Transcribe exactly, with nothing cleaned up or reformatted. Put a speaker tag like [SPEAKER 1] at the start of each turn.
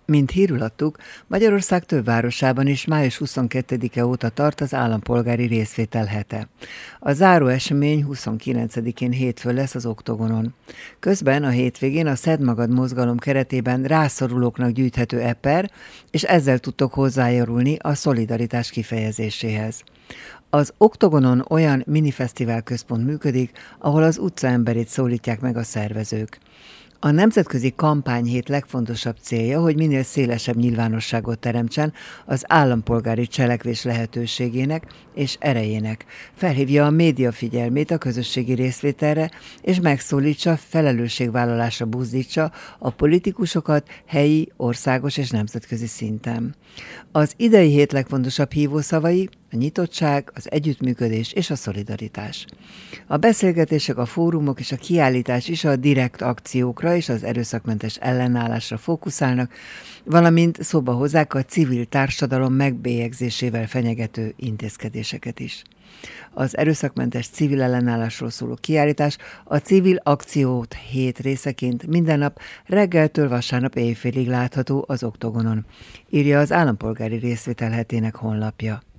[SPEAKER 1] Mint hírül adtuk, Magyarország több városában is május huszonkettedike óta tart az állampolgári részvétel hete. A záró esemény huszonkilencedikén hétfőn lesz az Oktogonon. Közben a hétvégén a Szedd Magad mozgalom keretében rászorulóknak gyűjthető eper, és ezzel tudtok hozzájárulni a szolidaritás kifejezéséhez. Az Oktogonon olyan minifesztivál központ működik, ahol az utcaemberét szólítják meg a szervezők. A nemzetközi kampányhét legfontosabb célja, hogy minél szélesebb nyilvánosságot teremtsen az állampolgári cselekvés lehetőségének és erejének. Felhívja a média figyelmét a közösségi részvételre, és megszólítsa, felelősségvállalásra buzdítsa a politikusokat helyi, országos és nemzetközi szinten. Az idei hét legfontosabb hívószavai a nyitottság, az együttműködés és a szolidaritás. A beszélgetések, a fórumok és a kiállítás is a direkt akciókra és az erőszakmentes ellenállásra fókuszálnak, valamint szóba hozzák a civil társadalom megbélyegzésével fenyegető intézkedéseket is. Az erőszakmentes civil ellenállásról szóló kiállítás a civil akciót hét részeként minden nap reggeltől vasárnap éjfélig látható az Oktogonon, írja az Állampolgári Részvétel hetének honlapja.